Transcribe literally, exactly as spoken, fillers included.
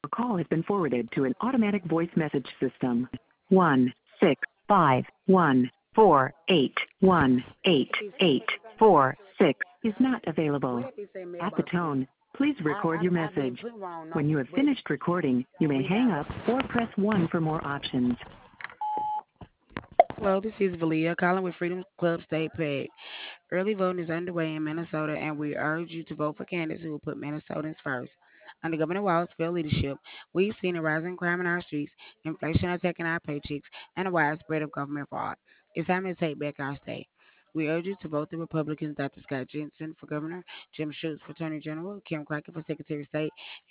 Your call has been forwarded to an automatic voice message system. One six five one four eight one eight eight four six is not available. What if he say At the mailbox again? tone, please I, record I, your I've been message. putting wrong When you numbers, have but finished recording, you may we hang have up or press one for more options. Hello, this is Valia calling with Freedom Club State Peg. Early voting is underway in Minnesota, and we urge you to vote for candidates who will put Minnesotans first. Under Governor Wallace's failed leadership, we've seen a rising crime in our streets, inflation attacking our paychecks, and a widespread of government fraud. It's time to take back our state. We urge you to vote the Republicans, Doctor Scott Jensen for governor, Jim Schultz for attorney general, Kim Crockett for secretary of state,